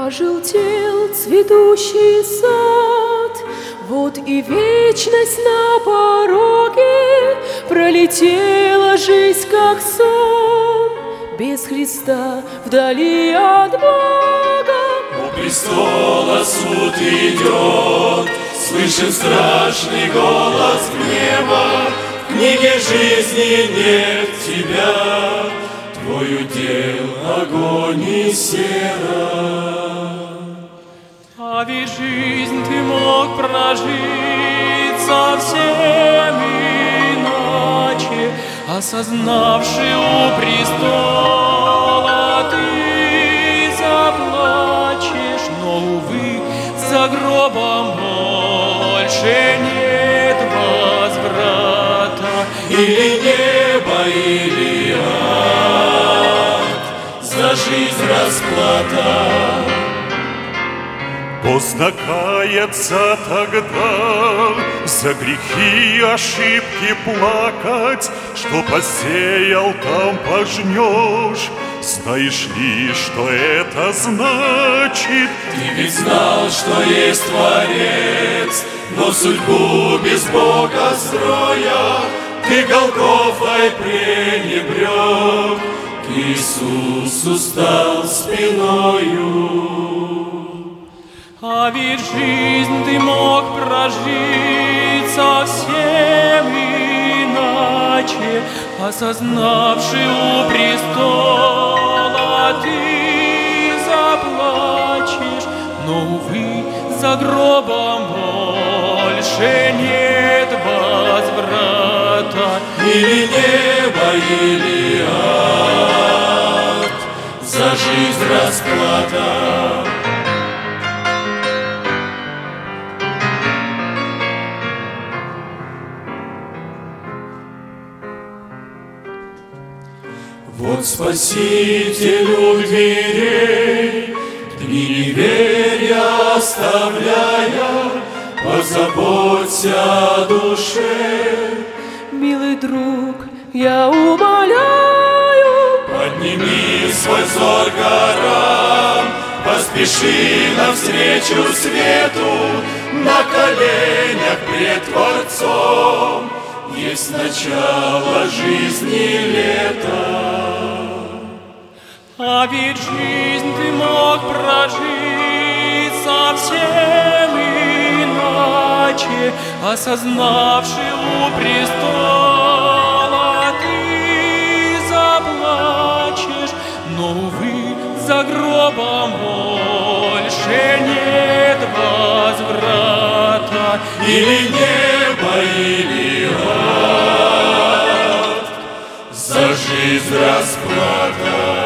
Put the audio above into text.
Пожелтел цветущий сад, вот и вечность на пороге. Пролетела жизнь, как сон, без Христа, вдали от Бога. У престола суд идет, слышен страшный голос гнева. В книге жизни нет тебя, твой удел огонь и сера. А ведь жизнь ты мог прожить совсем иначе, осознавши у престола ты заплачешь, но, увы, за гробом больше нет возврата. Или небо, или ад, за жизнь расплата. Поздно каяться тогда, за грехи и ошибки плакать, что посеял, там пожнешь. Знаешь ли, что это значит? Ты ведь знал, что есть Творец, но судьбу без Бога строя ты Голгофой пренебрег, к Иисусу стал спиною. А ведь жизнь ты мог прожить совсем иначе, осознавши у престола ты заплачешь, но, увы, за гробом больше нет возврата. Или небо, или ад, за жизнь расплата. Вот Спасителю дверей, дни неверия оставляя, позаботься о душе. Милый друг, я умоляю, подними свой взор горам, поспеши навстречу свету, на коленях пред Творцом. Есть начало жизни лета. А ведь жизнь ты мог прожить совсем иначе, осознавши у престола ты заплачешь, но, увы, за гробом больше нет возврата. Или небо, или ад, за жизнь расплата.